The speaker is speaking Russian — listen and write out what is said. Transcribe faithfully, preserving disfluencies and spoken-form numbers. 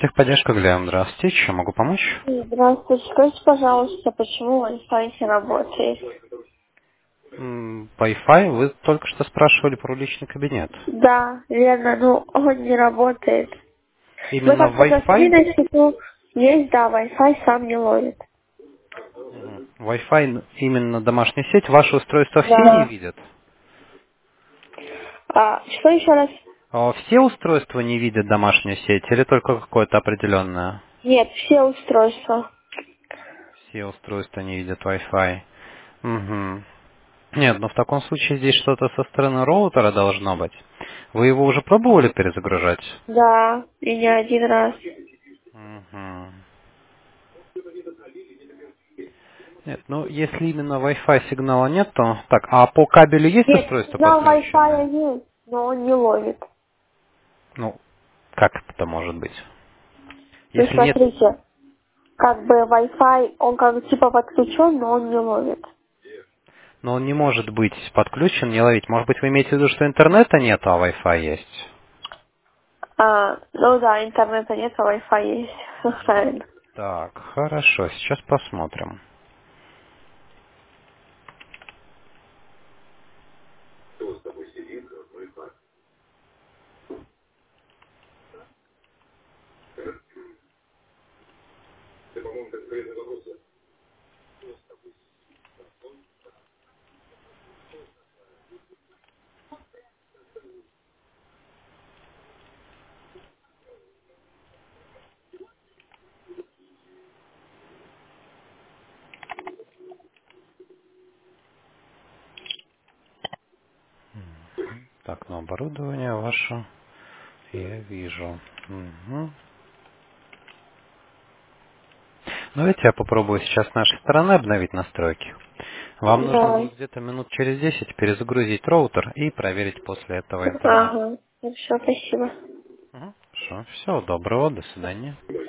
Техподдержка Глем, здравствуйте, чем могу помочь? Здравствуйте, скажите, пожалуйста, почему Wi-Fi не работает? М, Wi-Fi, вы только что спрашивали про личный кабинет. Да, верно, но он не работает. Мы Именно как то зашли Wi-Fi? на счету, есть, да, Wi-Fi сам не ловит. Мгм. Wi-Fi, н- именно домашняя сеть, ваши устройства все не Да. видят? А, что еще раз? А все устройства не видят домашнюю сеть или только какое-то определенное? Нет, все устройства. Все устройства не видят Wi-Fi. Мгм. Нет, но в таком случае здесь что-то со стороны роутера должно быть. Вы его уже пробовали перезагружать? Да, и не один раз. Мгм. Нет, ну если именно Wi-Fi сигнала нет, то... Так, а по кабелю есть Нет, устройство сигнал подключенное? Wi-Fi есть, но он не ловит. Ну, как это может быть? То есть, Если нет, смотрите, как бы Wi-Fi, он как бы типа подключен, но он не ловит. но он не может быть подключен, не ловить. Может быть, вы имеете в виду, что интернета нет, а Wi-Fi есть? А, ну да, интернета нет, а Wi-Fi есть. Правильно. Так, хорошо, сейчас посмотрим. Так, ну оборудование ваше я вижу. Мгм. Ну, давайте я попробую сейчас с нашей стороны обновить настройки. Вам нужно Да. будет где-то минут через десять перезагрузить роутер и проверить после этого интернет. Ага. Хорошо, спасибо. Мгм. Хорошо. Всего доброго. До свидания.